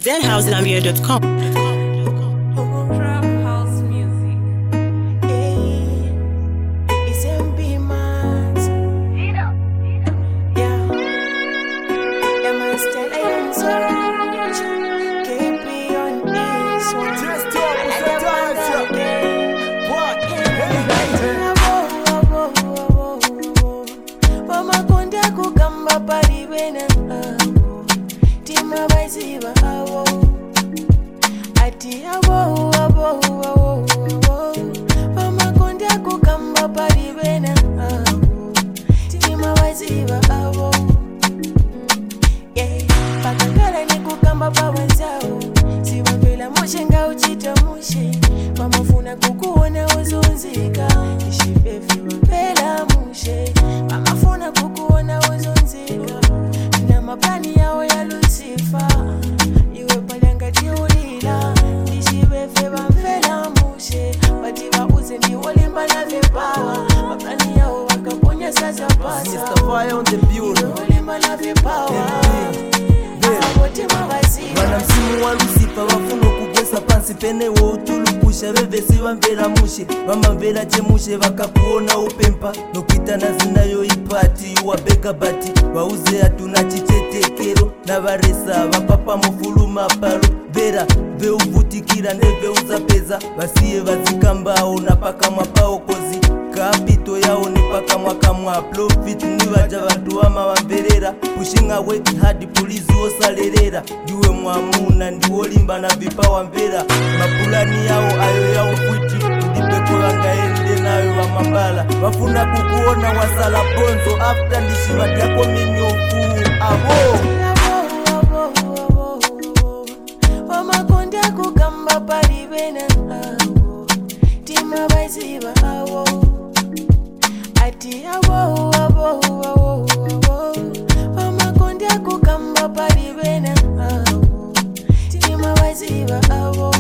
ZenHouseZambia.com. Trap house music. It's MB Max. Yeah. Lion Surge. KP on this one. Just talk with the dance, yeah. What? Pamakonda kukamba palibena tima baziba awo ati awo pamakonda kukamba palibena tima baziba awo pakangala ni kukamba pawanzao siwambela mushe nga uchita mushe mamafuna kukuona uzunzika ishibefi wambela mushe mamafuna kukuona uzunzika na mapani yao ya Lucifer iwe palanga tiulila ishibefi wambela mushe watiwa uze ndi walimba na vipawa mapani yao wakaponya sasa pasa Mr. Fire on the building. iwe walimba na vipawa Bana msimu wa Lucifer wafuna kugwesa pansi pene wo utulupusha bevesi bamvera mushe bamamvera chemushe bakakuona upempa nokwitana zinayo ipati wabeka bati wauze atuna chichetekero nabaresa bapapa mufuluma palo vera veuvutikira neveuza peza basiye bazikambao napaka mwapao kozi kapito yao nipaka mwaka mwa profit nibaja bantu amawamverera pushinga work hard police osalerera ndiwe mwamuna ndiwolimba na vipawa mvera mapulani yao ayo yao kwiti ndipeko yangaende nayo wamambala bafuna kukuona wasala bonzo after ndishiva dyako minyofu abo pamakonda kukamba palibena awo tima baziba awo ati awo pamakonda kukamba palibena awo tima baziba awo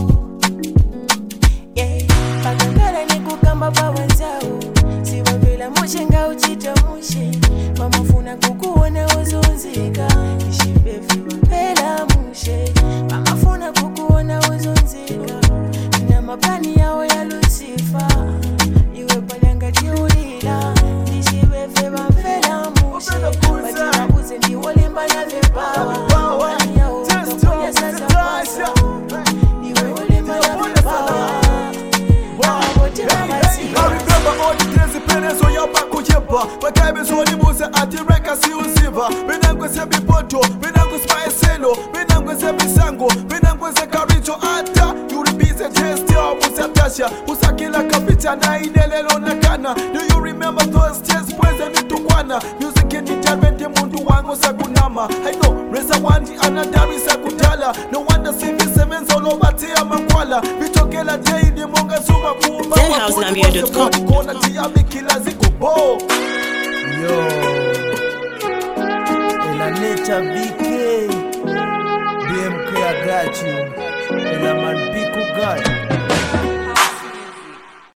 pakangala ni kukamba pawanzao siwambela mushe nga uchita mushe mamafuna kukuona uzunzika ishibefi wambela mushe mamafuna kukuona uzunzika na mapani yao ya Lucifer iwe palanga tiulila ishibefi wambela mushe watiwa uze ndi walimba na vipawa mapani yao wakaponya sasa pasa iwe walimba na vipawa I remember all the crazy pennies on your back with your bar. But I was only was at the record, see you silver. When I'm going to be Poto, when I'm going to buy a cello, when I'm going to be Sango, when I'm going to carry to Ata, you will be the gesture, was a Tasha, was a killer capitana in Elelo Nakana. Do you remember those tears present in Tukwana? Music in the Javente Mundu Wango Sakunama. I know, Reza Wandi Anadari Sakutala. No wonder CV7s all over Tia Makwala. We took a day in the Monga Zuma Puma. ZenHouseZambia.com. Yo, Ela Nature BK, BMK I got you, Ela Man Pico God.